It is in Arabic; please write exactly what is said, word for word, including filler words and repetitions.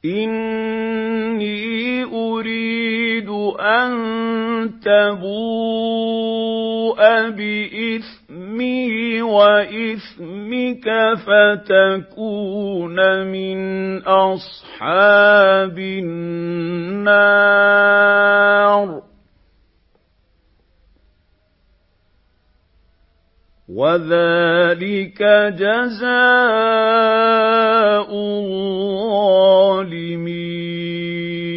إِنِّي أُرِيدُ أَن تَبُوءَ بِإِثْمِي وَإِثْمِكَ فَتَكُونَ مِنْ أَصْحَابِ النَّارِ ۚ وَذَٰلِكَ جَزَاءُ الظَّالِمِينَ